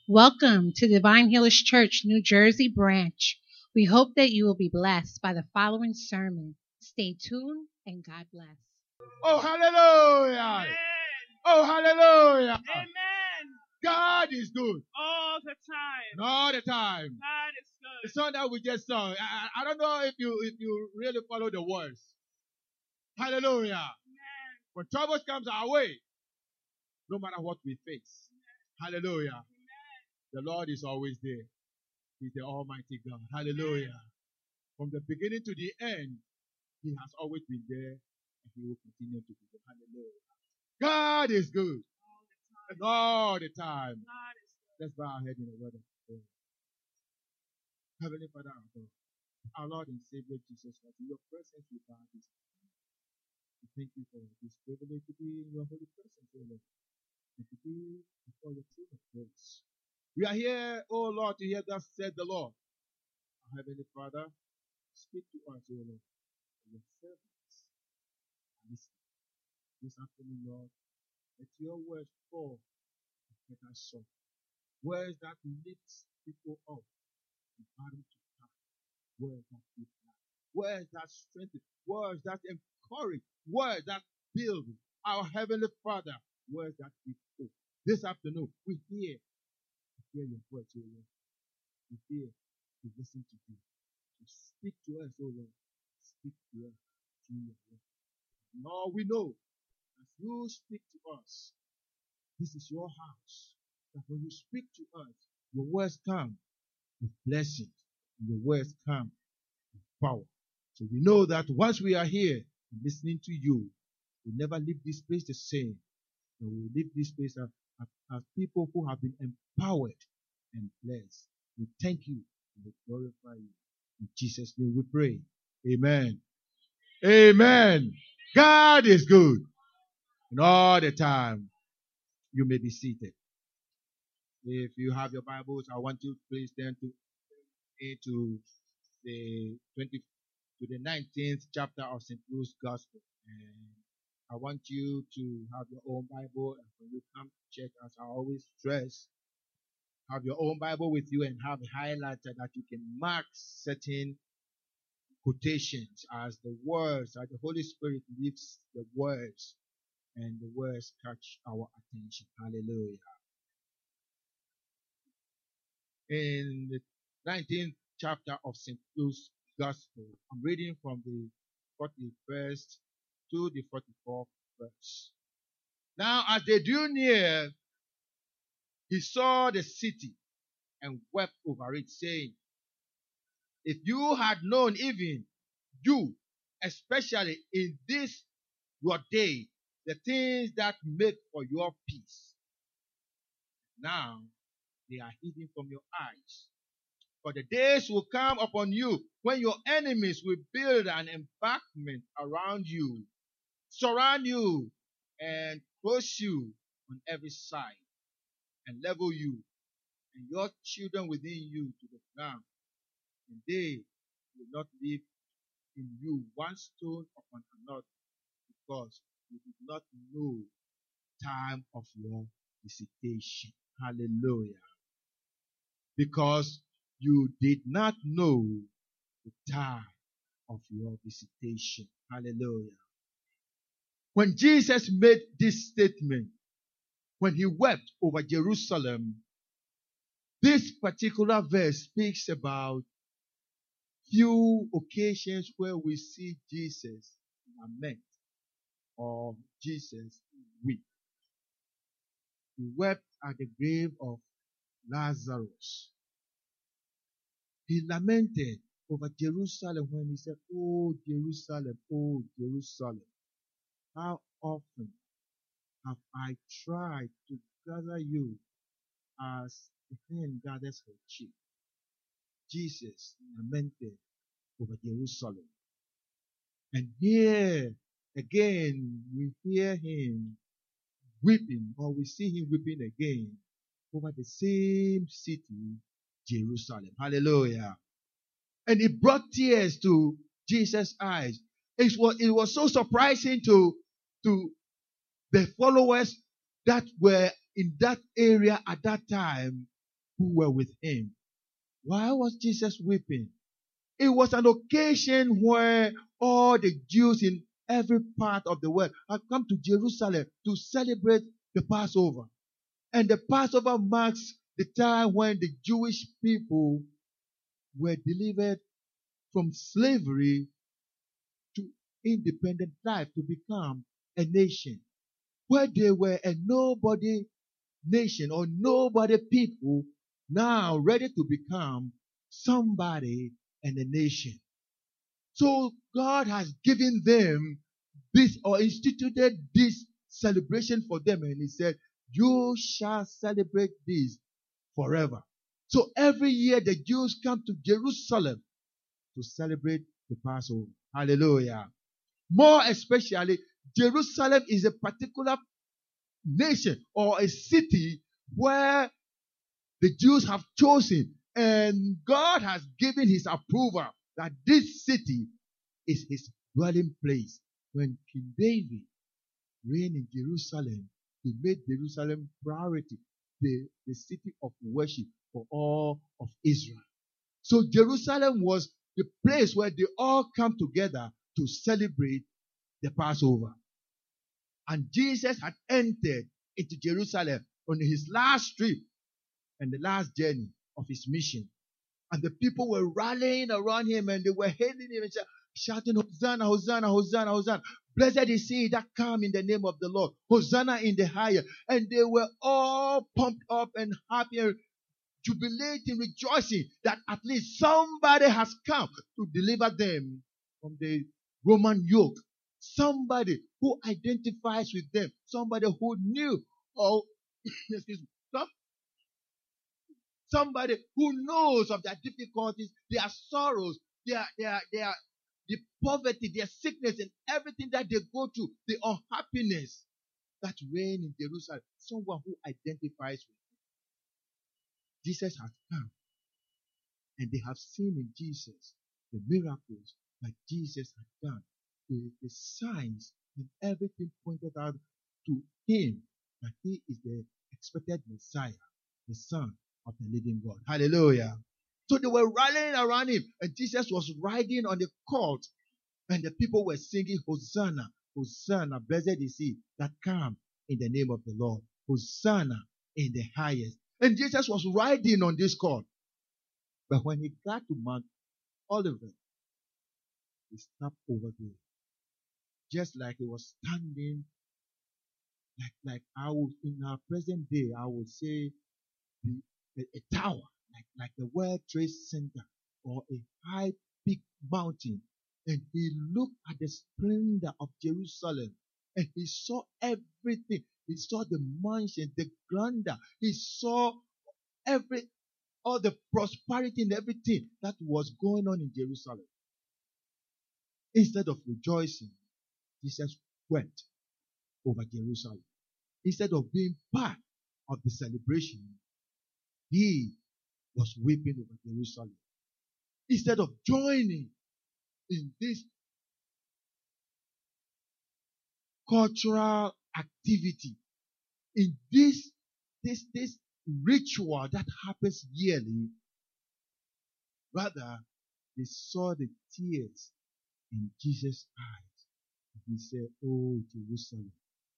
Welcome to Divine Healers Church, New Jersey branch. We hope that you will be blessed by the following sermon. Stay tuned and God bless. Oh, hallelujah. Amen. Oh, hallelujah. Amen. God is good. All the time. And all the time. God is The good. song that we just sung, I don't know if you really follow the words. Hallelujah. Amen. When troubles comes our way, no matter what we face. Hallelujah. The Lord is always there. He's the Almighty God. Hallelujah. From the beginning to the end, He has always been there and He will continue to be there. Hallelujah. God is good. And all the time. God is good. Let's bow our head in a word of prayer. Heavenly Father, our Lord and Savior Jesus Christ, in your presence we bow this morning. We thank you for this privilege to be in your holy presence, O Lord, and to be before your throne of grace. We are here, O Lord, to hear thus said the Lord. Our Heavenly Father, speak to us, O Lord, for your servants are listening. This afternoon, Lord, let your words fall and let us soul. Words that lifts people up and bottom to top. Words that give life. Words that strengthen. Words that encourage. Words that build. Our Heavenly Father. Words that give hope. This afternoon, we hear your words, O Lord. We hear to listen to you. To speak to us, O Lord. Speak to us through your word. Now we know, as you speak to us, this is your house. That when you speak to us, your words come with blessings. And your words come with power. So we know that once we are here listening to you, we'll never leave this place the same. And we'll leave this place as people who have been empowered and blessed. We thank you and we glorify you. In Jesus' name we pray. Amen. Amen. God is good. And all the time, you may be seated. If you have your Bibles, I want you to please turn to the 19th chapter of St. Luke's Gospel. And I want you to have your own Bible. And when you come to church, as I always stress, have your own Bible with you and have a highlighter that you can mark certain quotations as the words, as the Holy Spirit leaves the words and the words catch our attention. Hallelujah. In the 19th chapter of St. Luke's Gospel, I'm reading from the 41st to the 44th verse. Now, as they drew near, he saw the city and wept over it, saying, if you had known, even you, especially in this your day, the things that make for your peace, now they are hidden from your eyes. For the days will come upon you when your enemies will build an embankment around you, surround you, and crush you on every side, and level you and your children within you to the ground. And they will not leave in you one stone upon another, because you did not know the time of your visitation. Hallelujah. Because you did not know the time of your visitation. Hallelujah. When Jesus made this statement, when he wept over Jerusalem, this particular verse speaks about few occasions where we see Jesus lament or Jesus weep. He wept at the grave of Lazarus. He lamented over Jerusalem when he said, oh Jerusalem, how often have I tried to gather you as a hen gathers her chick. Jesus lamented over Jerusalem. And here again we hear him weeping, or we see him weeping again over the same city, Jerusalem. Hallelujah. And it brought tears to Jesus' eyes. It was so surprising to the followers that were in that area at that time, who were with him. Why was Jesus weeping? It was an occasion where all the Jews in every part of the world had come to Jerusalem to celebrate the Passover. And the Passover marks the time when the Jewish people were delivered from slavery to independent life, to become a nation, where they were a nobody nation or nobody people, now ready to become somebody and a nation. So God has given them this or instituted this celebration for them, and he said, you shall celebrate this forever. So every year the Jews come to Jerusalem to celebrate the Passover. Hallelujah. More especially, Jerusalem is a particular nation or a city where the Jews have chosen, and God has given his approval that this city is his dwelling place. When King David reigned in Jerusalem, he made Jerusalem priority, the city of worship for all of Israel. So Jerusalem was the place where they all come together to celebrate the Passover. And Jesus had entered into Jerusalem on his last trip and the last journey of his mission. And the people were rallying around him and they were hailing him and shouting, Hosanna, Hosanna, Hosanna, Hosanna. Blessed is he that come in the name of the Lord. Hosanna in the highest. And they were all pumped up and happy and jubilating, rejoicing that at least somebody has come to deliver them from the Roman yoke. Somebody who identifies with them. Somebody who knew or excuse me, somebody who knows of their difficulties, their sorrows, their the poverty, their sickness, and everything that they go through, the unhappiness that reign in Jerusalem. Someone who identifies with them. Jesus has come, and they have seen in Jesus the miracles that Jesus had done, the signs and everything pointed out to him that he is the expected Messiah, the Son of the living God. Hallelujah. So they were rallying around him, and Jesus was riding on the colt, and the people were singing, Hosanna, Hosanna, blessed is he that come in the name of the Lord. Hosanna in the highest. And Jesus was riding on this colt. But when he got to Mount Olivet, he stopped over there. Just like he was standing, like I would, in our present day, I would say a tower, like the World Trade Center or a high big mountain. And he looked at the splendor of Jerusalem and he saw everything. He saw the mansion, the grandeur. He saw all the prosperity and everything that was going on in Jerusalem. Instead of rejoicing, Jesus wept over Jerusalem. Instead of being part of the celebration, he was weeping over Jerusalem. Instead of joining in this cultural activity, in this ritual that happens yearly, rather they saw the tears in Jesus' eyes. And he said, oh Jerusalem,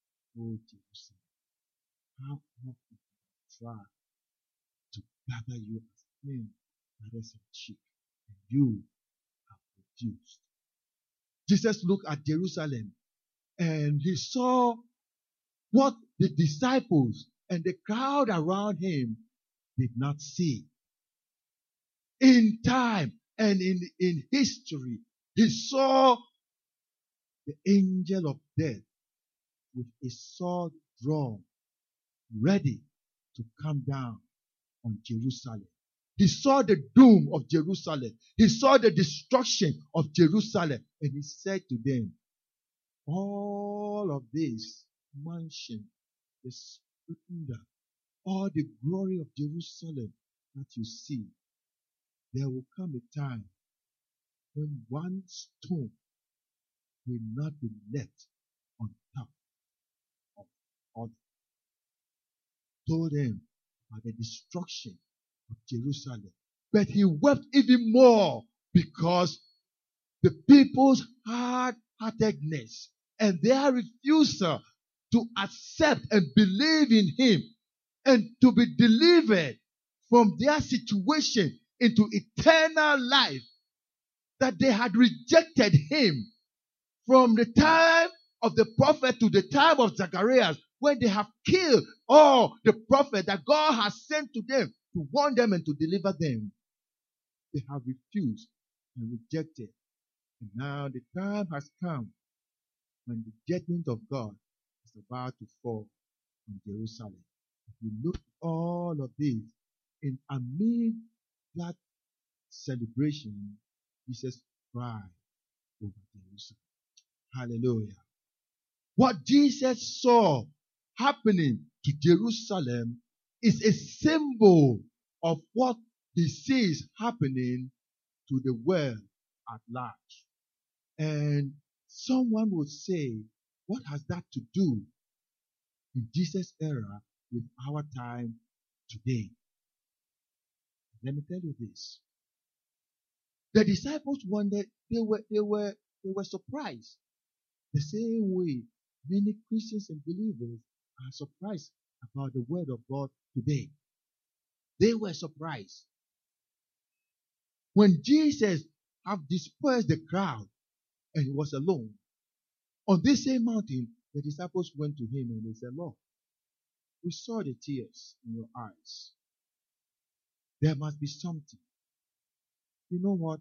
how often I try to gather you as men gathers a sheep, and you have refused. Jesus looked at Jerusalem and he saw what the disciples and the crowd around him did not see. In time and in history, he saw the angel of death with a sword drawn, ready to come down on Jerusalem. He saw the doom of Jerusalem. He saw the destruction of Jerusalem. And he said to them, all of this mansion, the splendor, all the glory of Jerusalem that you see, there will come a time when one stone will not be left on top of all. Told them about the destruction of Jerusalem. But he wept even more because the people's hard-heartedness and their refusal to accept and believe in him and to be delivered from their situation into eternal life, that they had rejected him from the time of the prophet to the time of Zacharias, when they have killed all the prophets that God has sent to them to warn them and to deliver them. They have refused and rejected. And now the time has come when the judgment of God is about to fall on Jerusalem. If you look at all of this, in amid that celebration, Jesus cried over Jerusalem. Hallelujah. What Jesus saw happening to Jerusalem is a symbol of what he sees happening to the world at large. And someone would say, what has that to do in Jesus' era with our time today? Let me tell you this. The disciples wondered, they were surprised. The same way many Christians and believers are surprised about the word of God today. They were surprised. When Jesus had dispersed the crowd and he was alone, on this same mountain, the disciples went to him and they said, Lord, we saw the tears in your eyes. There must be something. You know what?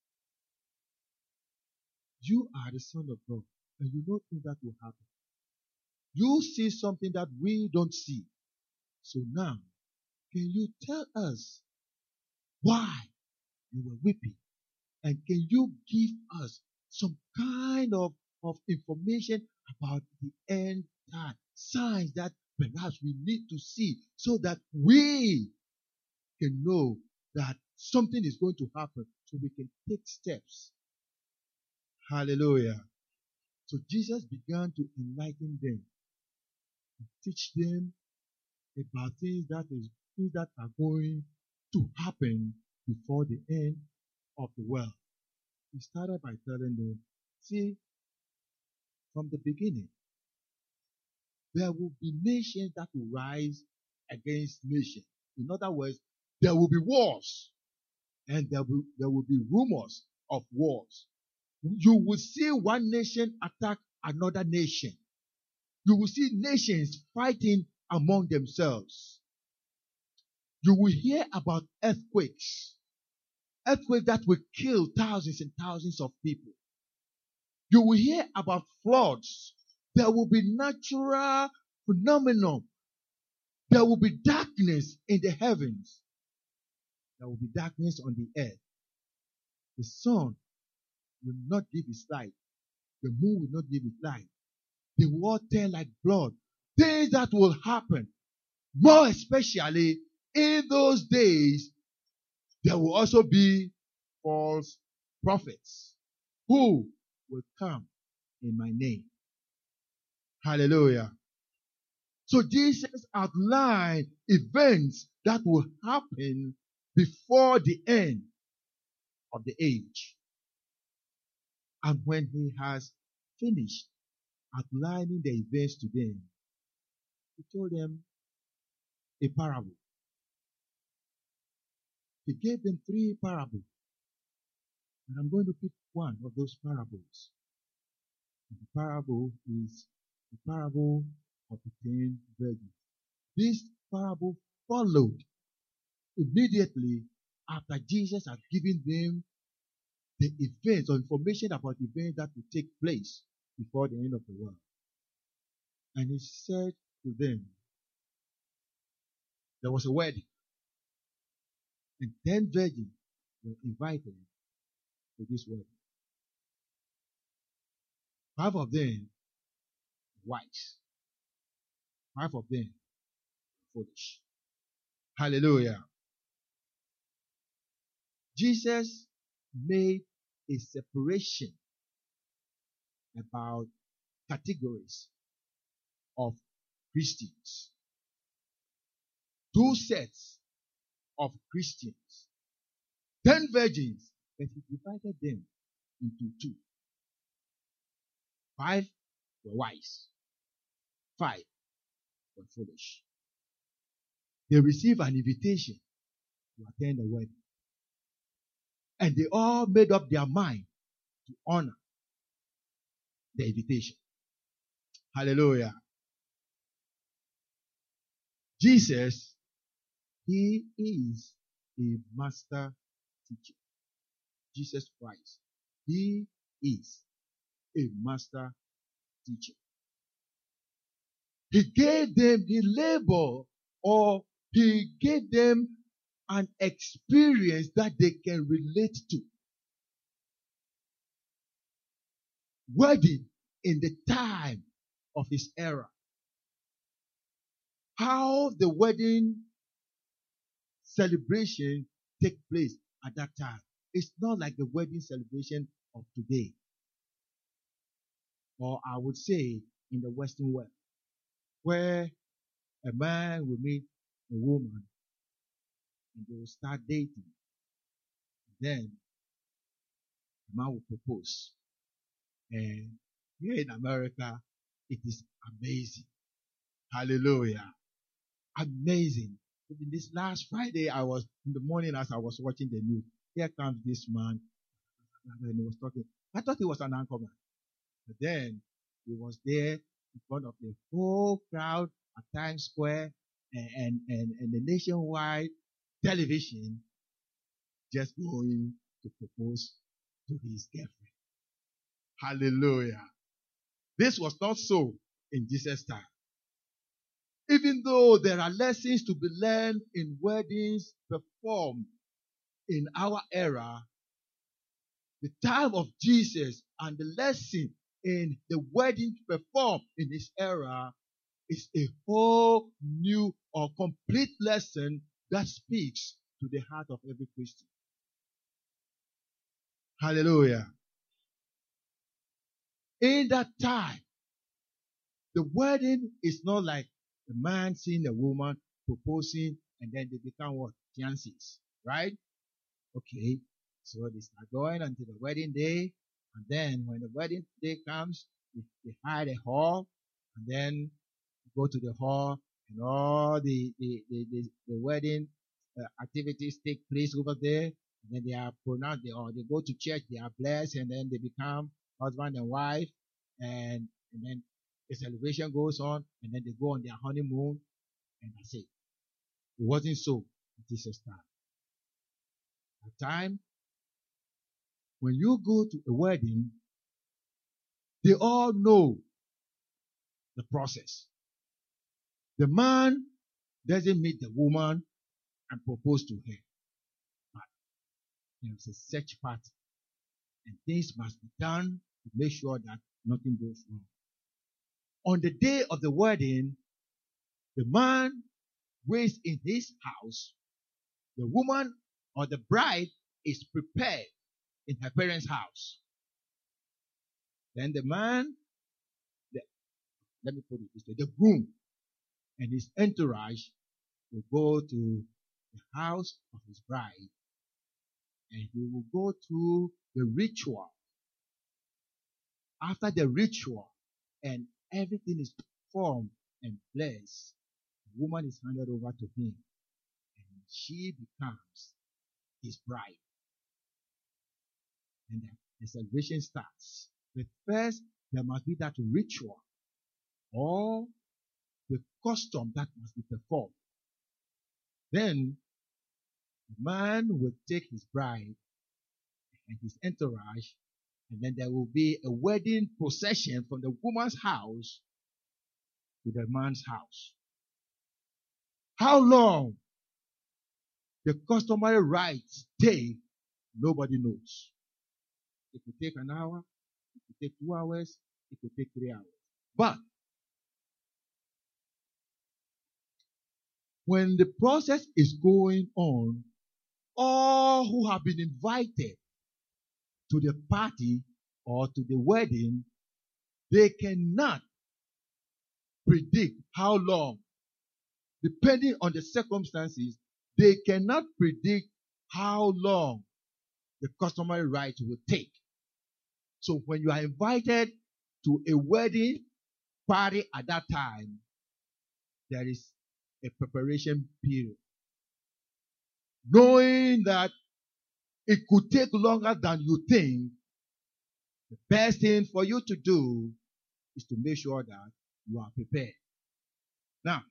You are the Son of God, and you don't think that will happen. You see something that we don't see. So now, can you tell us why you were weeping? And can you give us some kind of information about the end time, signs that perhaps we need to see so that we can know that something is going to happen so we can take steps. Hallelujah. So Jesus began to enlighten them, to teach them about things that are going to happen before the end of the world. He started by telling them, see, from the beginning, there will be nations that will rise against nations. In other words, there will be wars, and there will be rumors of wars. You will see one nation attack another nation. You will see nations fighting among themselves. You will hear about earthquakes that will kill thousands and thousands of people. You will hear about floods. There will be natural phenomenon. There will be darkness in the heavens. There will be darkness on the earth. The sun will not give its light. The moon will not give its light. The world turn like blood. Things that will happen. More especially in those days, there will also be false prophets who will come in my name. Hallelujah. So Jesus outlined events that will happen before the end of the age. And when he has finished outlining the events to them, he told them a parable. He gave them 3 parables. And I'm going to pick one of those parables. And the parable is the parable of the 10 virgins. This parable followed immediately after Jesus had given them the events or information about events that will take place before the end of the world. And he said to them, there was a wedding, and 10 virgins were invited to this wedding. 5 of them wise, 5 of them foolish. Hallelujah. Jesus made a separation about categories of Christians. 2 sets of Christians. 10 virgins, but he divided them into two. 5 were wise. 5 were foolish. They received an invitation to attend the wedding. And they all made up their mind to honor the invitation. Hallelujah. Jesus, he is a master teacher. Jesus Christ, he is a master teacher. He gave them the labor, or he gave them an experience that they can relate to. Wedding in the time of his era. How the wedding celebration take place at that time. It's not like the wedding celebration of today. Or I would say in the Western world, where a man will meet a woman and they will start dating. Then the man will propose. And here in America, it is amazing. Hallelujah. Amazing. Even this last Friday, I was in the morning as I was watching the news. Here comes this man. And he was talking. I thought he was an anchorman. But then he was there in front of the whole crowd at Times Square and the nationwide television, just going to propose to his girlfriend. Hallelujah. This was not so in Jesus' time. Even though there are lessons to be learned in weddings performed in our era, the time of Jesus and the lesson in the wedding performed in his era is a whole new or complete lesson that speaks to the heart of every Christian. Hallelujah. In that time, the wedding is not like a man seeing a woman proposing and then they become what? Fiancés, right? Okay, so they start going until the wedding day, and then when the wedding day comes, they hire a hall, and then go to the hall, and all the wedding activities take place over there, and then they are pronounced, or they go to church, they are blessed, and then they become husband and wife, and then the celebration goes on, and then they go on their honeymoon, and that's it. It wasn't so in Jesus' time. At time, when you go to a wedding, they all know the process. The man doesn't meet the woman and propose to her. But there's a search party, and things must be done to make sure that nothing goes wrong. On the day of the wedding, the man waits in his house. The woman or the bride is prepared in her parents' house. Then the man, let me put it this way, the groom and his entourage will go to the house of his bride, and he will go through the ritual. After the ritual and everything is performed and blessed, the woman is handed over to him, and she becomes his bride. And the celebration starts. But first, there must be that ritual or the custom that must be performed. Then, the man will take his bride and his entourage, and then there will be a wedding procession from the woman's house to the man's house. How long the customary rites take, nobody knows. It could take an hour, it could take 2 hours, it could take 3 hours. But when the process is going on, all who have been invited to the party or to the wedding, they cannot predict how long. Depending on the circumstances, they cannot predict how long the customary rite will take. So when you are invited to a wedding party at that time, there is a preparation period. Knowing that it could take longer than you think, the best thing for you to do is to make sure that you are prepared. Now,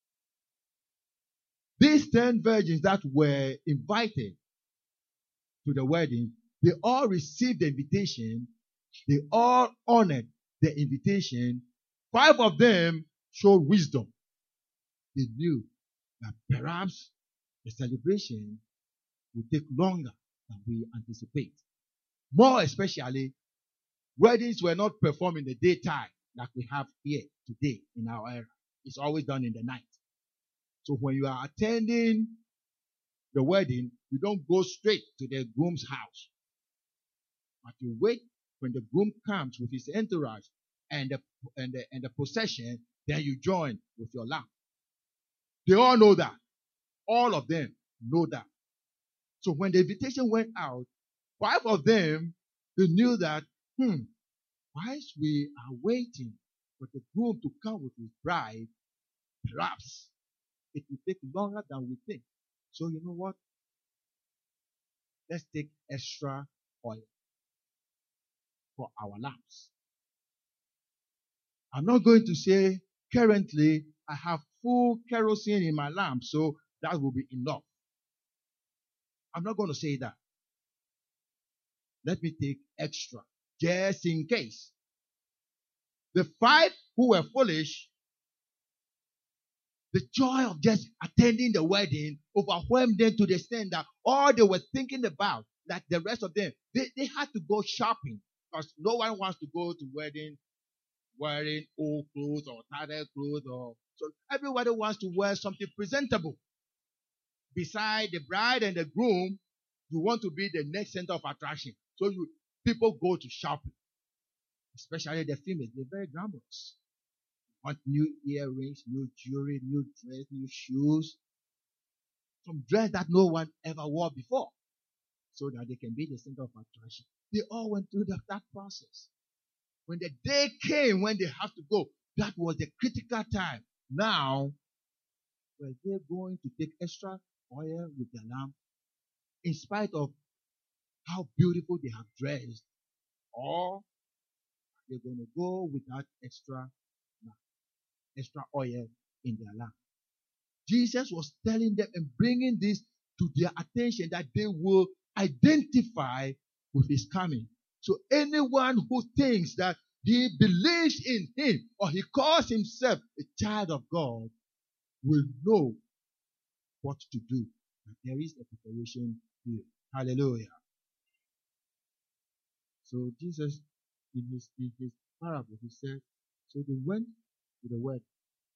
these 10 virgins that were invited to the wedding, they all received the invitation. They all honored the invitation. 5 of them showed wisdom. They knew that perhaps the celebration will take longer than we anticipate. More especially, weddings were not performed in the daytime like we have here today in our era. It's always done in the night. So when you are attending the wedding, you don't go straight to the groom's house, but you wait when the groom comes with his entourage and the procession, then you join with your lamb. They all know that. All of them know that. So when the invitation went out, 5 of them, they knew that, whilst we are waiting for the groom to come with his bride, perhaps it will take longer than we think. So you know what? Let's take extra oil for our lamps. I'm not going to say currently I have full kerosene in my lamp, so that will be enough. I'm not going to say that. Let me take extra, just in case. The 5 who were foolish, the joy of just attending the wedding overwhelmed them to the extent that all they were thinking about, like the rest of them, they had to go shopping because no one wants to go to wedding wearing old clothes or tattered clothes. So everybody wants to wear something presentable. Beside the bride and the groom, you want to be the next center of attraction. So people go to shopping, especially the females. They're very glamorous. Want new earrings, new jewelry, new dress, new shoes. Some dress that no one ever wore before, so that they can be the center of attraction. They all went through that process. When the day came when they have to go, that was the critical time. Now, were they going to take extra oil with their lamp, in spite of how beautiful they have dressed, or are they going to go without extra oil in their lamp? Jesus was telling them and bringing this to their attention that they will identify with his coming. So anyone who thinks that he believes in him or he calls himself a child of God will know what to do. And there is a preparation here. Hallelujah. So Jesus, in his parable, he said, so they went to the wedding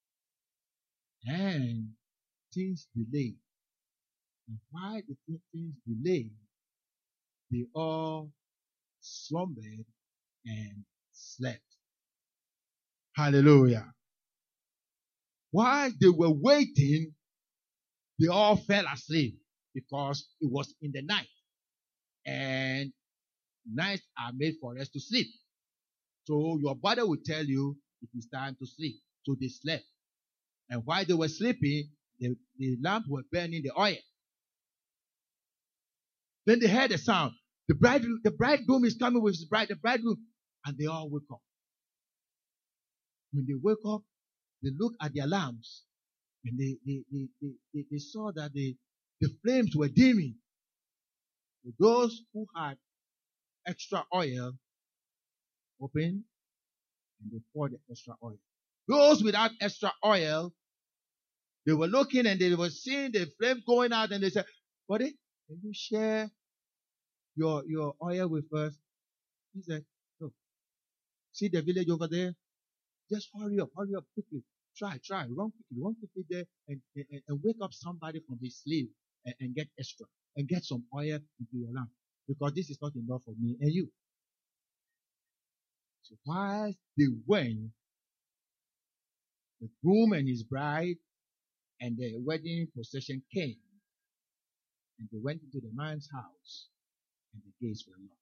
and things delayed. And why the things delayed? They all slumbered and slept. Hallelujah. While they were waiting, they all fell asleep because it was in the night. And nights are made for us to sleep. So your body will tell you it is time to sleep. So they slept. And while they were sleeping, the lamp were burning the oil. Then they heard a sound. The bridegroom is coming with his bride, the bridegroom. And they all woke up. When they woke up, they looked at their lamps and they saw that the flames were dimming. Those who had extra oil opened and they poured the extra oil. Those without extra oil, they were looking and they were seeing the flame going out and they said, buddy, can you share your oil with us? He said, no. See the village over there? Just hurry up quickly. Try, run quickly there and wake up somebody from his sleep and get extra and get some oil into your lamp because this is not enough for me and you. So while they went, the groom and his bride and the wedding procession came. And they went into the man's house, and the gates were locked.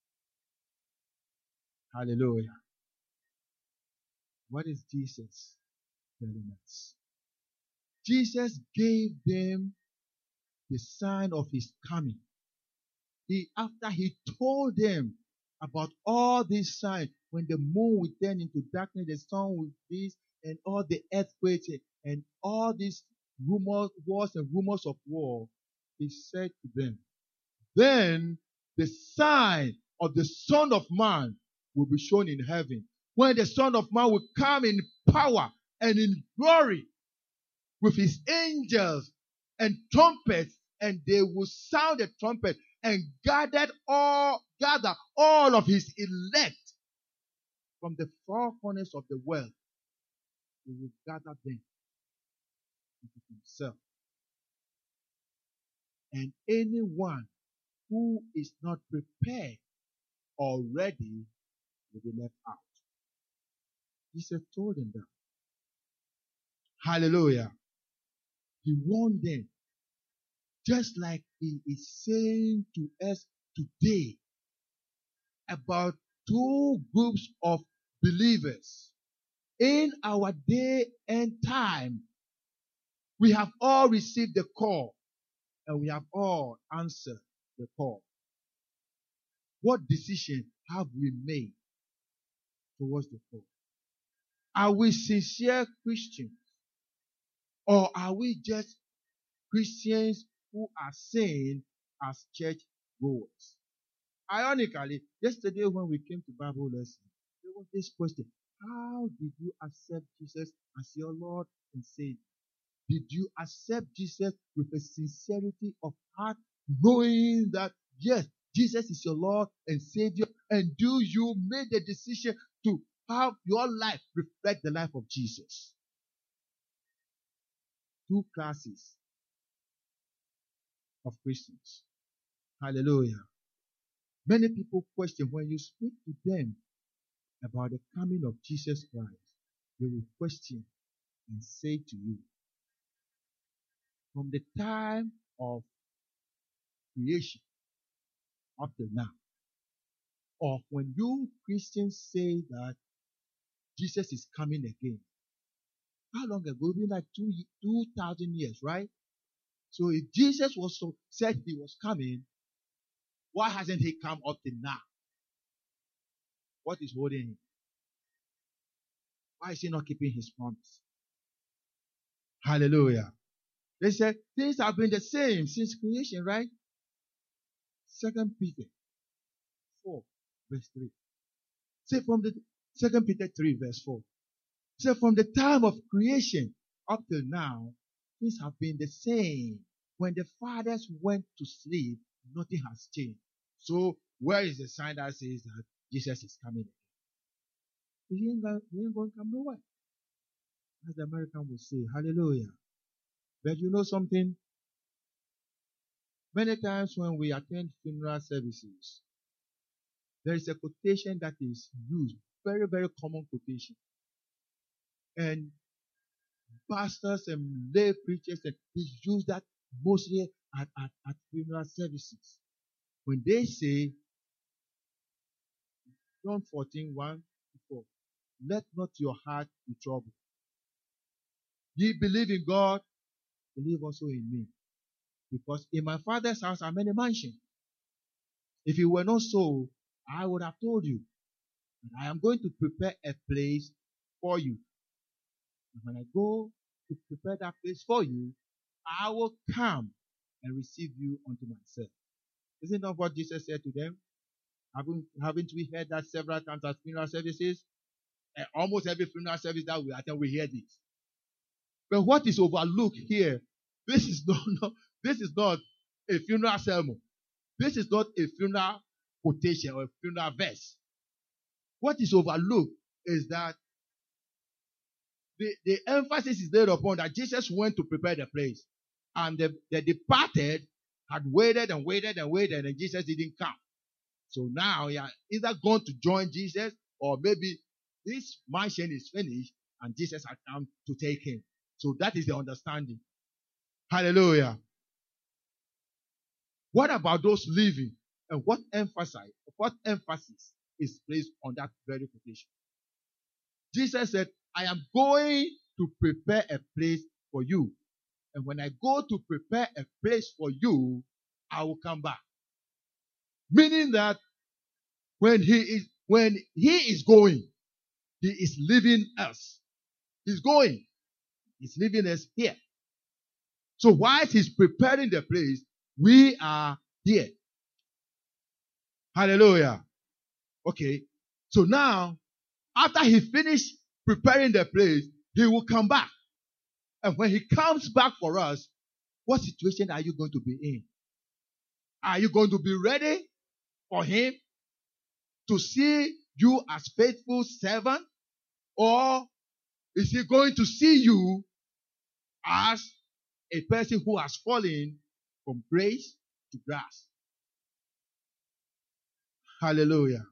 Hallelujah. What is Jesus telling us? Jesus gave them the sign of his coming. After he told them about all these signs, when the moon would turn into darkness, the sun would freeze, and all the earthquakes and all these rumors, wars and rumors of war, he said to them, then the sign of the Son of Man will be shown in heaven. When the Son of Man will come in power and in glory with his angels and trumpets, and they will sound the trumpet and gather all of his elect from the four corners of the world. He will gather them into himself. And anyone who is not prepared or ready will be left out. Jesus told them that. Hallelujah. He warned them. Just like he is saying to us today about two groups of believers. In our day and time, we have all received the call and we have all answered the call. What decision have we made towards the call? Are we sincere Christians? Or are we just Christians who are seen as church goers? Ironically, yesterday when we came to Bible lesson, there was this question. How did you accept Jesus as your Lord and Savior? Did you accept Jesus with a sincerity of heart, knowing that, yes, Jesus is your Lord and Savior, and do you make the decision to have your life reflect the life of Jesus? Two classes of Christians. Hallelujah. Many people question when you speak to them about the coming of Jesus Christ, they will question and say to you, from the time of creation up till now, or when you Christians say that Jesus is coming again, how long ago? It's been like 2,000 years, right? So if Jesus said he was coming, why hasn't he come up till now? What is holding him? Why is he not keeping his promise? Hallelujah. They said things have been the same since creation, right? 2 Peter 4, verse 3. Say from the 2 Peter 3, verse 4. Say from the time of creation up till now, things have been the same. When the fathers went to sleep, nothing has changed. So where is the sign that says that Jesus is coming? He ain't going to come nowhere. As the American would say, hallelujah. But you know something? Many times when we attend funeral services, there is a quotation that is used, very, very common quotation. And pastors and lay preachers, and they use that mostly at funeral services. When they say, John 14, 1 to 4, let not your heart be troubled. Ye believe in God, believe also in me. Because in my Father's house are many mansions. If it were not so, I would have told you. And I am going to prepare a place for you. And when I go to prepare that place for you, I will come and receive you unto myself. Isn't that what Jesus said to them? Haven't we heard that several times at funeral services? Almost every funeral service that we attend, we hear this. But what is overlooked here? This is not a funeral sermon. This is not a funeral quotation or a funeral verse. What is overlooked is that the emphasis is laid upon that Jesus went to prepare the place. And the departed had waited and waited and waited, and Jesus didn't come. So now he are either gone to join Jesus, or maybe this mansion is finished and Jesus had come to take him. So that is the understanding. Hallelujah. What about those living? And what emphasis is placed on that very quotation? Jesus said, I am going to prepare a place for you. And when I go to prepare a place for you, I will come back. Meaning that when he is going, he is leaving us. He's going. He's leaving us here. So while he's preparing the place, we are here. Hallelujah. Okay. So now, after he finished preparing the place, he will come back. And when he comes back for us, what situation are you going to be in? Are you going to be ready for him to see you as faithful servant? Or is he going to see you as a person who has fallen from grace to grass? Hallelujah.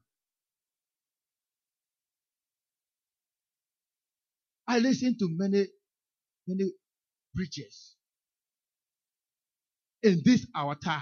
I listen to many preachers in this our time.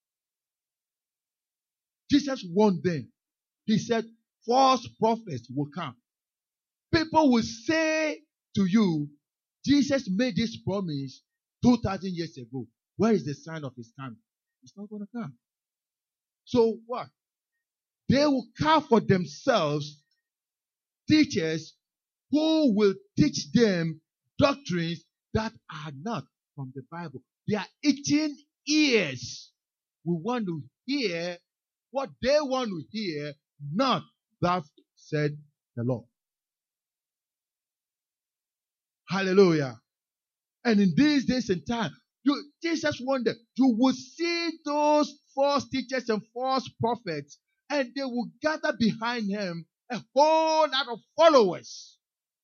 Jesus warned them. He said, false prophets will come. People will say to you, Jesus made this promise 2,000 years ago. Where is the sign of his coming? It's not going to come. So what? They will carve for themselves teachers who will teach them doctrines that are not from the Bible. They are itching ears. We want to hear what they want to hear, not that said the Lord. Hallelujah. And in these days and time, Jesus warned them, you will see those false teachers and false prophets, and they will gather behind him a whole lot of followers.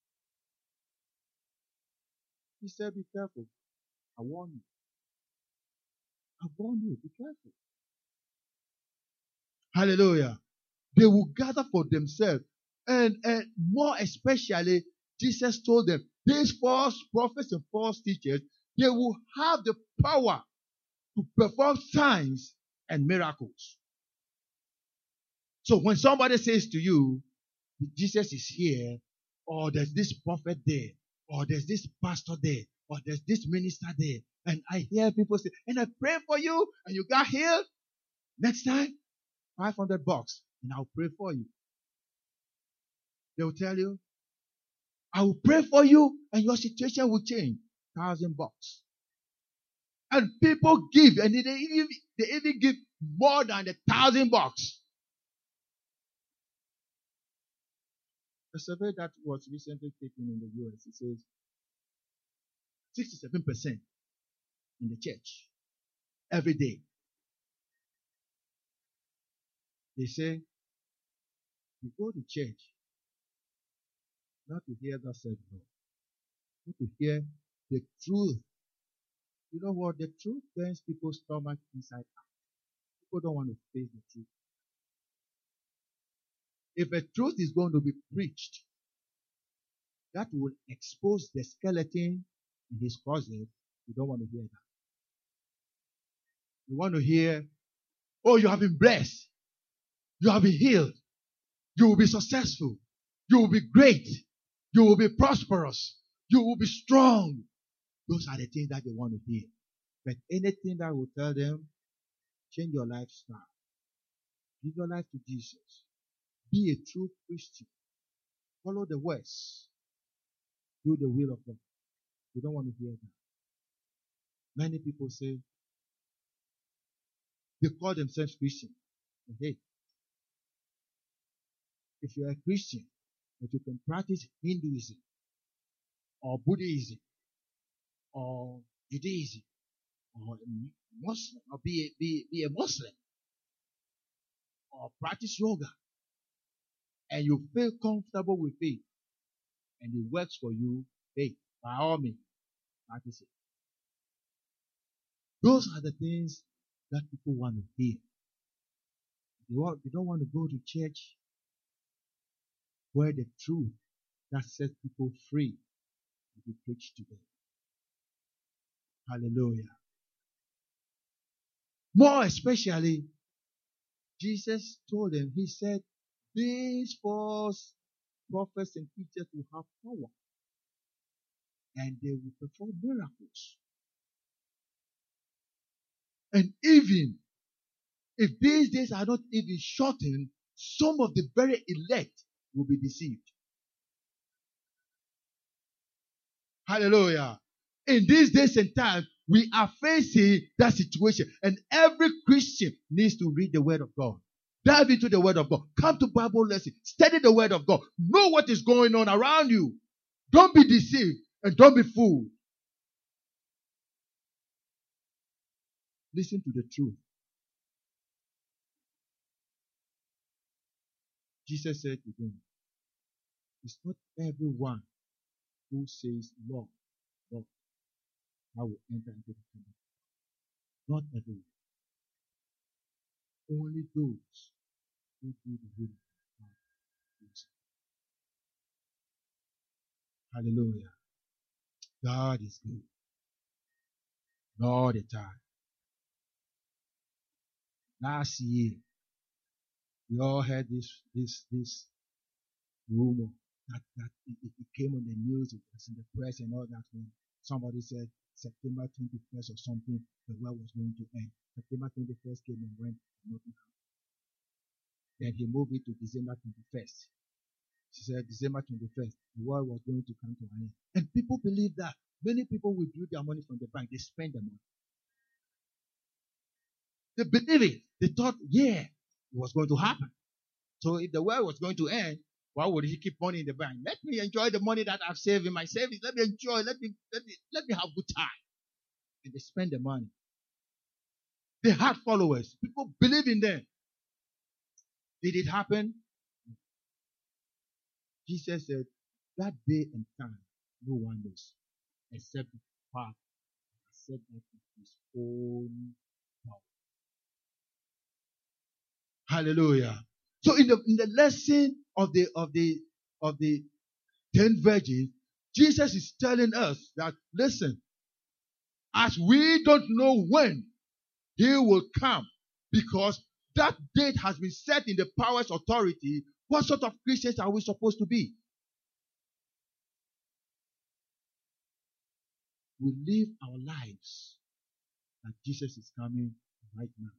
He said, be careful. I warn you. I warn you, be careful. Hallelujah. They will gather for themselves. And more especially, Jesus told them, these false prophets and false teachers, they will have the power to perform signs and miracles. So when somebody says to you, Jesus is here, or there's this prophet there, or there's this pastor there, or there's this minister there, and I hear people say, and I pray for you, and you got healed, next time, $500, and I'll pray for you. They will tell you, I will pray for you, and your situation will change. $1,000. And people give, and they even give more than $1,000. A survey that was recently taken in the US, it says 67% in the church every day. They say, you go to church not to hear that said Lord, not to hear the truth. You know what? The truth burns people's stomach inside out. People don't want to face the truth. If a truth is going to be preached, that will expose the skeleton in his closet. You don't want to hear that. You want to hear, oh, you have been blessed. You have been healed. You will be successful. You will be great. You will be prosperous. You will be strong. Those are the things that they want to hear. But anything that will tell them, change your lifestyle. Give your life to Jesus. Be a true Christian. Follow the words. Do the will of God. You don't want to hear that. Many people say, they call themselves Christian. And hey, if you're a Christian, but you can practice Hinduism or Buddhism or Judaism or Muslim or be a Muslim or practice yoga and you feel comfortable with it and it works for you, hey, by all means, practice it. Those are the things that people want to hear. They don't want to go to church where the truth that sets people free will be preached to them. Hallelujah. More especially, Jesus told them, he said, these false prophets and teachers will have power and they will perform miracles. And even if these days are not even shortened, some of the very elect will be deceived. Hallelujah. In these days and times, we are facing that situation, and every Christian needs to read the Word of God. Dive into the Word of God. Come to Bible lesson. Study the Word of God. Know what is going on around you. Don't be deceived and don't be fooled. Listen to the truth. Jesus said to them, it's not everyone who says, Lord, Lord, I will enter into the kingdom. Not everyone. Only those who do the will of God. Hallelujah. God is good all the time. Last year, we all heard this rumor that it came on the news, it was in the press and all that. When somebody said September 21st or something, the world was going to end. September 21st came and went, nothing happened. Then he moved it to December 21st. She said December 21st, the world was going to come to an end. And people believe that. Many people withdrew their money from the bank. They spend the money. They believe it. They thought, yeah, it was going to happen. So if the world was going to end, why would he keep money in the bank? Let me enjoy the money that I've saved in my savings. Let me enjoy. Let me have good time. And they spend the money. They had followers. People believe in them. Did it happen? Jesus said, that day and time, no one knows, except the Father said that with his own power. Hallelujah. So in the lesson of the 10 virgins, Jesus is telling us that, listen, as we don't know when he will come, because that date has been set in the power's authority, what sort of Christians are we supposed to be? We live our lives that Jesus is coming right now.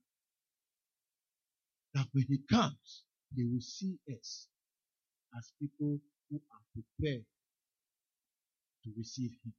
That when he comes, he will see us as people who are prepared to receive him.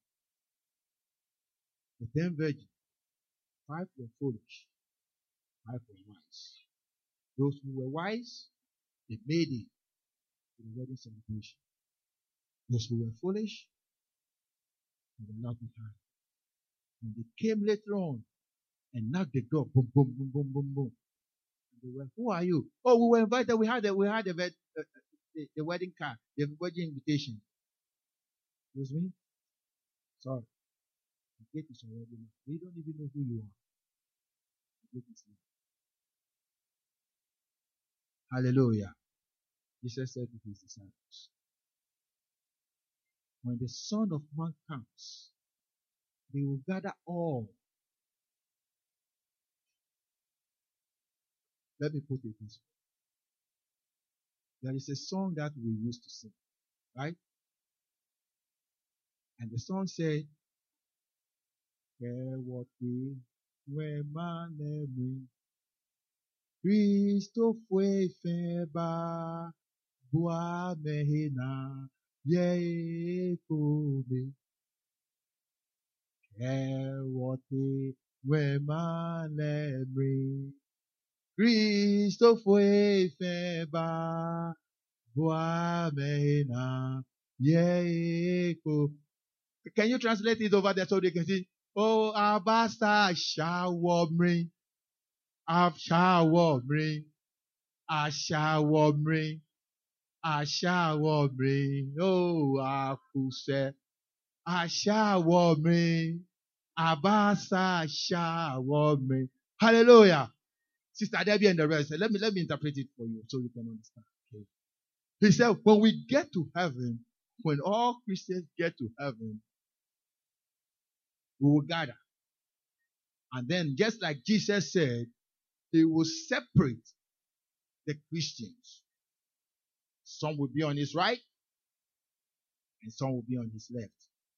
The 10 virgins, 5 were foolish, 5 were wise. Those who were wise, they made it to the wedding celebration. Those who were foolish, they were left behind. When they came later on and knocked the door, boom, boom, boom, boom, boom, boom. And they were, who are you? Oh, we were invited. We had the wedding card, the wedding invitation. Excuse me? Sorry. The gate is already locked. We don't even know who you are. The gate is locked. Hallelujah. Jesus said to his disciples, when the Son of Man comes, they will gather all. Let me put it this way. There is a song that we used to sing, right? And the song said, Cristo fue feba bua mehina ye kome kewote wemanemri Cristo fue feba bua mehina ye kome. Can you translate it over there so they can see? Oh, Abasa shawomri. Ashawomri. Ashawomri. Ashawomri. Oh, Akuse. Ashawomri. Abasa shawomri. Hallelujah. Sister Debbie and the rest. Let me interpret it for you so you can understand. Okay. He said, when we get to heaven, when all Christians get to heaven, we will gather. And then, just like Jesus said, he will separate the Christians. Some will be on his right, and some will be on his left.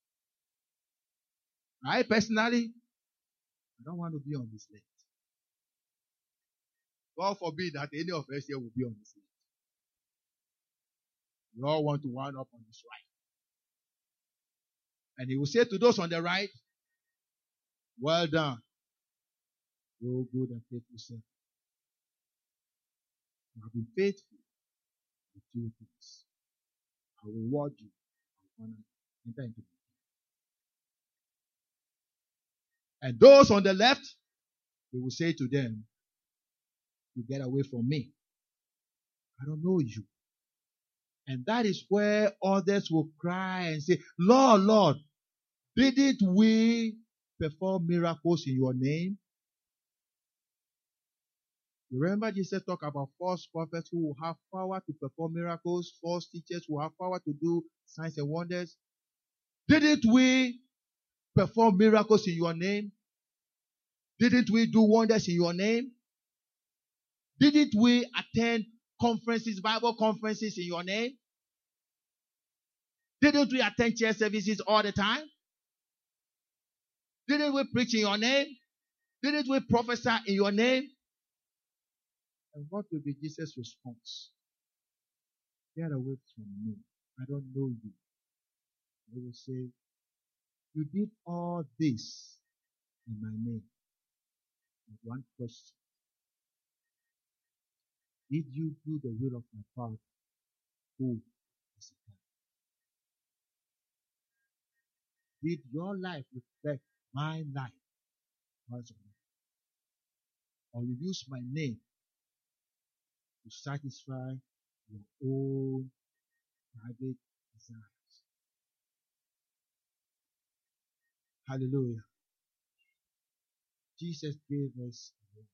I personally, I don't want to be on his left. God forbid that any of us here will be on his left. We all want to wind up on his right. And he will say to those on the right, well done, O good and faithful servant. You have been faithful with few things. I will reward you. I will honor you. Enter into my kingdom. And those on the left, he will say to them, you get away from me. I don't know you. And that is where others will cry and say, Lord, Lord, didn't we perform miracles in your name? You remember Jesus talked about false prophets who will have power to perform miracles, false teachers who have power to do signs and wonders. Didn't we perform miracles in your name? Didn't we do wonders in your name? Didn't we attend conferences, Bible conferences in your name? Didn't we attend church services all the time? Didn't we preach in your name? Didn't we prophesy in your name? And what will be Jesus' response? Get away from me. I don't know you. They will say, you did all this in my name. With one question. Did you do the will of my Father who is in heaven? Did your life reflect my life? Or you use my name to satisfy your own private desires? Hallelujah. Jesus gave us a word.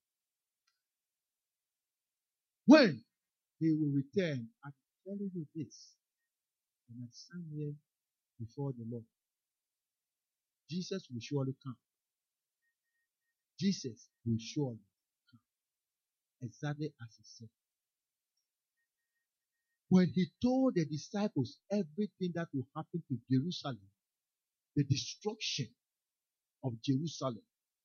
When he will return, I'm telling you this, and I stand here before the Lord. Jesus will surely come. Jesus will surely come. Exactly as he said. When he told the disciples everything that will happen to Jerusalem, the destruction of Jerusalem,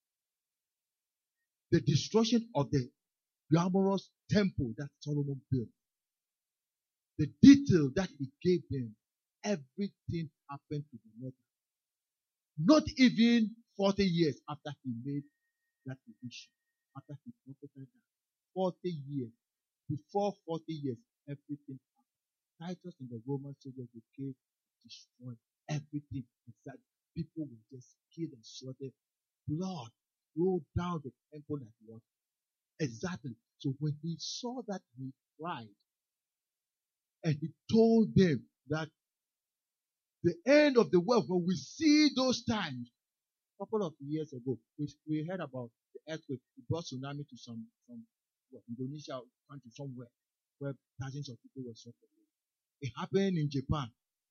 the destruction of the glamorous temple that Solomon built, the detail that he gave them, everything happened to the letter. Not even 40 years after he made that prediction, after he prophesied that. 40 years. Before 40 years, everything happened. Titus and the Roman soldiers, they came to destroy everything. Exactly. People were just killed and slaughtered. Blood rolled down the temple like water. Exactly. So when he saw that, he cried. And he told them that the end of the world, when we see those times, a couple of years ago, we heard about the earthquake. It brought tsunami to some Indonesia country somewhere where thousands of people were suffering. It happened in Japan.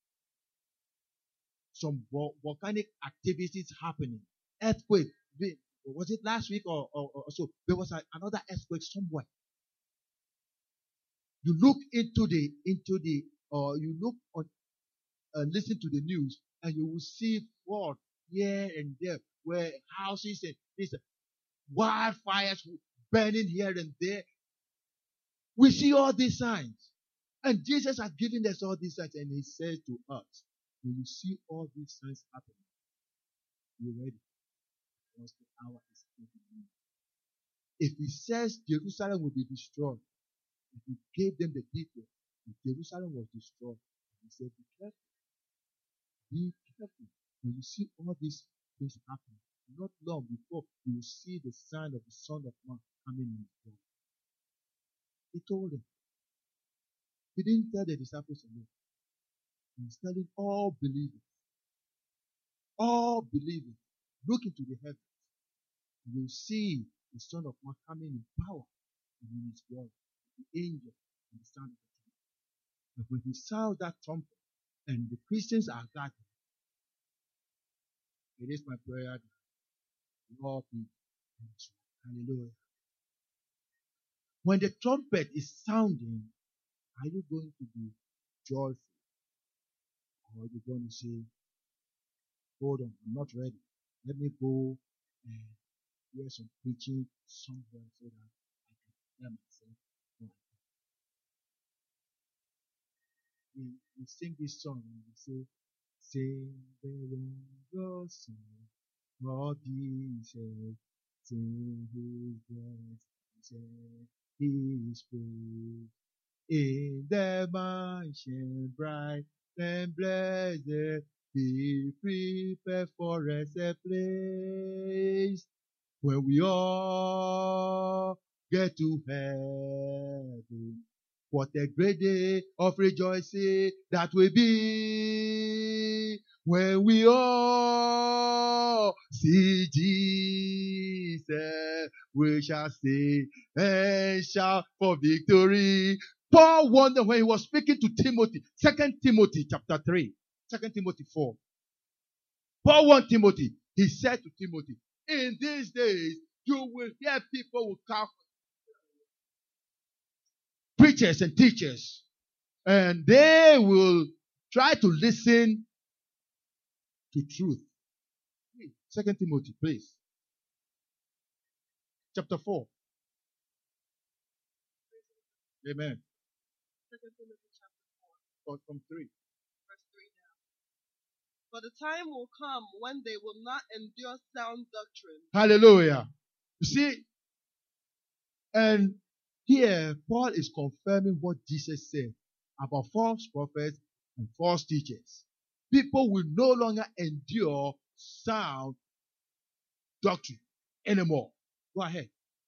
Some volcanic activities happening. Earthquake. Was it last week or so? There was another earthquake somewhere. You look you look on listen to the news, and you will see flood here and there, where houses and this wildfires burning here and there. We see all these signs, and Jesus has given us all these signs, and he says to us, when you see all these signs happening, be ready, because the hour is coming. If he says Jerusalem will be destroyed, if he gave them the detail, if Jerusalem was destroyed, he said, be careful. Be careful. When you see all these things happening, not long before you will see the sign of the Son of Man coming in his glory. He told them. He didn't tell the disciples alone. He's telling all believers. All believers. Look into the heavens. You will see the Son of Man coming in power and in his glory. The angel and the sound of the trumpet. And when he sounds that trumpet and the Christians are gathered, it is my prayer that we all be Hallelujah. When the trumpet is sounding, are you going to be joyful? Or are you going to say, hold on, I'm not ready. Let me go and hear some preaching somewhere so that I can prepare myself. We sing this song and we say, sing the wondrous song of Jesus, sing his grace, sing his praise. In the mansion bright and blessed, he prepared for us a place where we all get to heaven. What a great day of rejoicing that will be when we all see Jesus. We shall sing and shout for victory. Paul wondered when he was speaking to Timothy, 2 Timothy chapter 3, 2 Timothy 4. Paul warned Timothy. He said to Timothy, in these days, you will hear people who come, preachers and teachers, and they will try to listen to truth. 2 Timothy, please. Chapter 4. Amen. 2 Timothy chapter 4, From 3. verse 3 down. For the time will come when they will not endure sound doctrine. Hallelujah. You see, and here Paul is confirming what Jesus said about false prophets and false teachers. People will no longer endure sound doctrine anymore. Go ahead.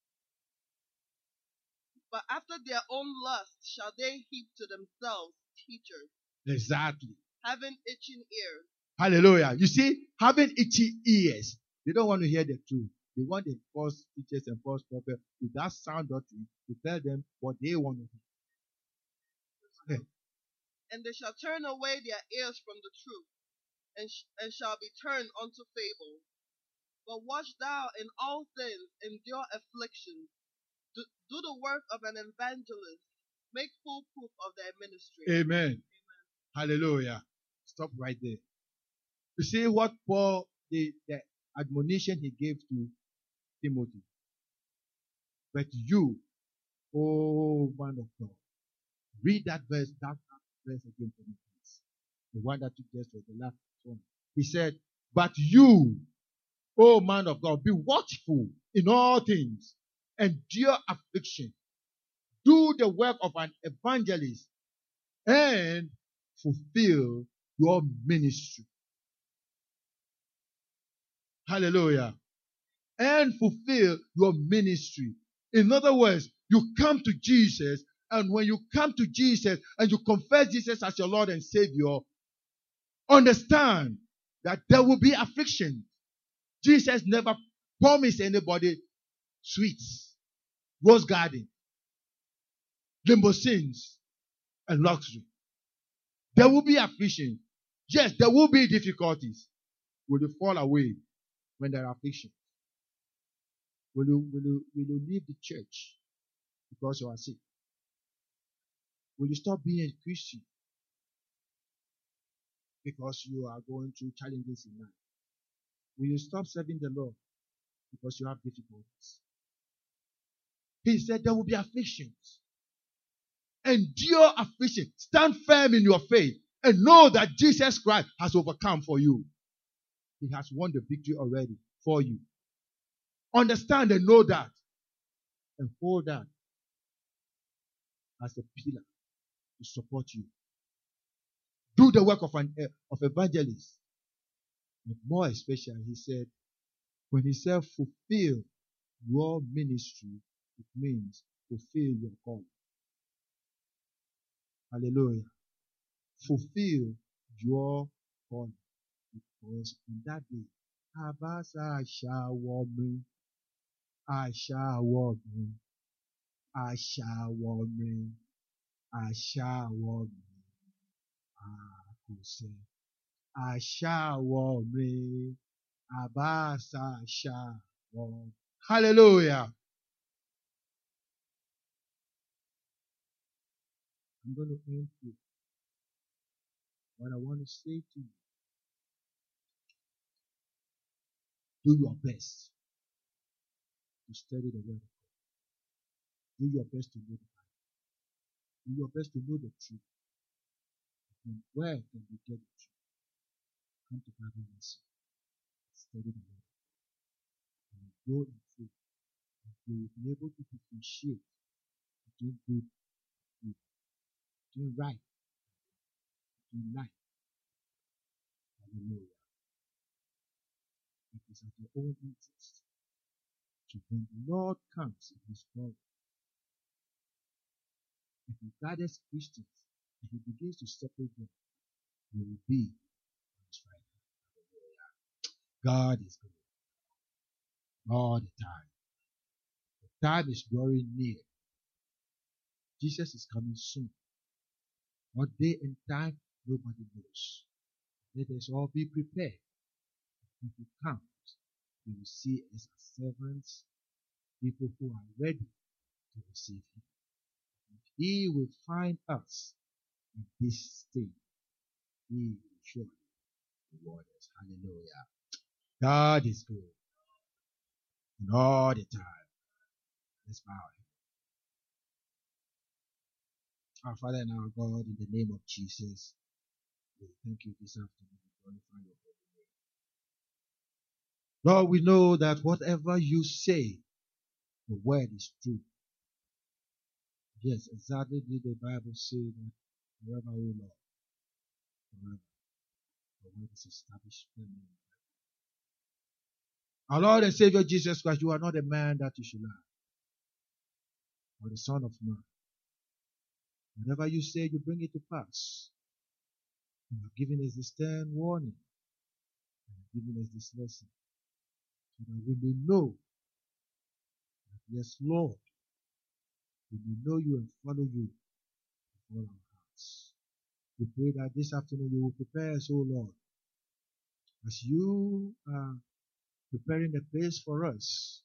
But after their own lust shall they heap to themselves teachers, Exactly. having itching ears. Hallelujah. You see, having itchy ears, they don't want to hear the truth. They want the false teachers and false prophets with that sound doctrine to tell them what they want to hear. And they shall turn away their ears from the truth, and shall be turned unto fables. But watch thou in all things, endure afflictions, do the work of an evangelist, make full proof of their ministry. Amen. Hallelujah. Stop right there. You see what Paul, the admonition he gave to Timothy. But you, oh man of God, read that verse again for me, please. The one that you just read, the last one. He said, but you, oh man of God, be watchful in all things, endure affliction, do the work of an evangelist, and fulfill your ministry. Hallelujah. And fulfill your ministry. In other words, you come to Jesus, and when you come to Jesus and you confess Jesus as your Lord and Savior, understand that there will be affliction. Jesus never promised anybody sweets, rose garden, limousines, and luxury. There will be affliction. Yes, there will be difficulties. Will you fall away when there are afflictions? Will you leave the church because you are sick? Will you stop being a Christian because you are going through challenges in life? Will you stop serving the Lord because you have difficulties? He said there will be afflictions. Endure affliction. Stand firm in your faith and know that Jesus Christ has overcome for you. He has won the victory already for you. Understand and know that, and hold that as a pillar to support you. Do the work of evangelist. But more especially, he said, when he said fulfill your ministry, it means fulfill your calling. Hallelujah. Fulfill your calling. Because on that day, Abasa shall warm me. I shall warm me. I shall warm me. I shall warm me. I could say, I shall warm me. Abasa shall warm. Hallelujah. I'm going to end here. What I want to say to you, do your best to study the Word of God. Do your best to know the Bible. Do your best to know the truth. And where can we get the truth? Come to Bible lesson. Study the Word. And go in faith. And you will be able to differentiate between good and evil, between right and life. Hallelujah. It is at your own interest. So when the Lord comes in His glory, if He gathers Christians and He begins to separate them, you will be on His right hand. Hallelujah. God is good all the time. The time is drawing near. Jesus is coming soon. What day and time, nobody knows. Let us all be prepared. If He comes, He will see us as servants, people who are ready to receive Him. And He will find us in this state. He will surely reward us. Hallelujah. God is good. And all the time. Let's bow. Our Father and our God, in the name of Jesus, we thank you this afternoon and glorify your holy name. Lord, we know that whatever you say, the word is true. Yes, exactly did the Bible say that forever, O Lord, forever, the word is established permanently. Our Lord and Savior Jesus Christ, you are not a man that you should lie, or the Son of Man. Whatever you say, you bring it to pass. You have given us this stern warning. You have given us this lesson. So that we may know that, yes, Lord, we may know you and follow you with all our hearts. We pray that this afternoon you will prepare us, O Lord, as you are preparing a place for us,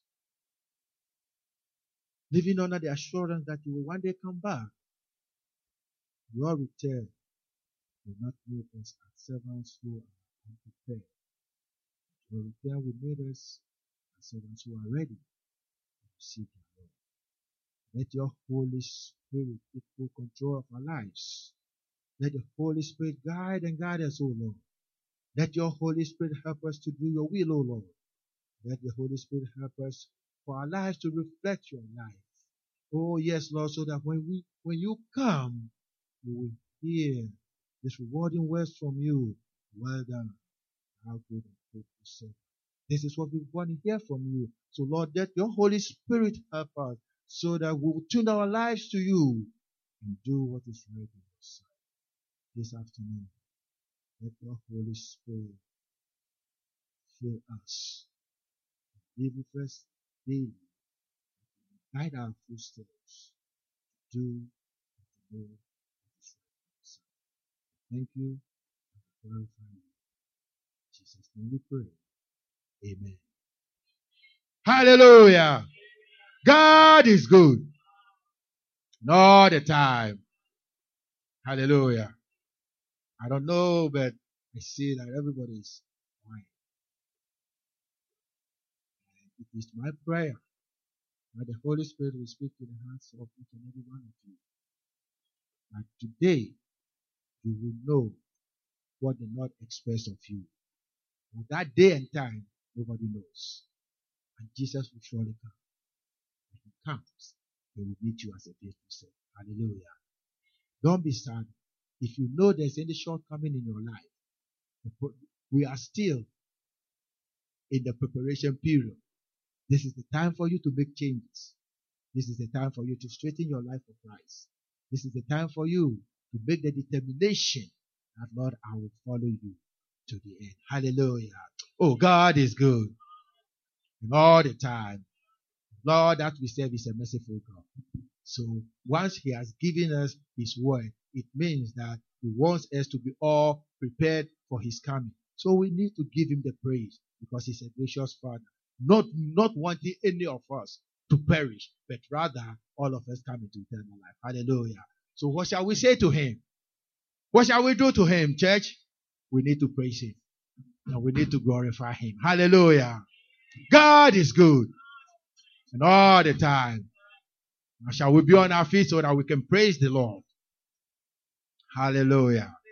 living under the assurance that you will one day come back. Your return will not make us as servants who are unprepared. Your return will make us as servants who are ready to receive the Lord. Let your Holy Spirit take full control of our lives. Let the Holy Spirit guide and guide us, O Lord. Let your Holy Spirit help us to do your will, O Lord. Let the Holy Spirit help us for our lives to reflect your life. Oh, yes, Lord, so that when you come, we will hear these rewarding words from you. Well done, how good and faithful servant. This is what we want to hear from you. So, Lord, let your Holy Spirit help us so that we will tune our lives to you and do what is right in your sight. This afternoon, let your Holy Spirit fill us. Be with us daily. Guide our footsteps to do and to know what is right in your sight. Thank you and glorify you. In Jesus' name we pray. Amen. Hallelujah. God is good. And all the time. Hallelujah. I don't know, but I see that everybody is fine. And it is my prayer that the Holy Spirit will speak to the hearts of each and every one of you. That today you will know what the Lord expects of you. On that day and time, nobody knows. And Jesus will surely come. When he comes, he will meet you as a faithful servant. Hallelujah. Don't be sad. If you know there's any shortcoming in your life, we are still in the preparation period. This is the time for you to make changes. This is the time for you to straighten your life for Christ. This is the time for you to make the determination that, Lord, I will follow you to the end. Hallelujah. Oh, God is good. And all the time. Lord, that we serve is a merciful God. So once he has given us his word, it means that he wants us to be all prepared for his coming. So we need to give him the praise because he's a gracious Father. Not wanting any of us to perish, but rather all of us come into eternal life. Hallelujah. So what shall we say to him? What shall we do to him, church? We need to praise him. And we need to glorify him. Hallelujah. God is good. And all the time. Now shall we be on our feet so that we can praise the Lord? Hallelujah.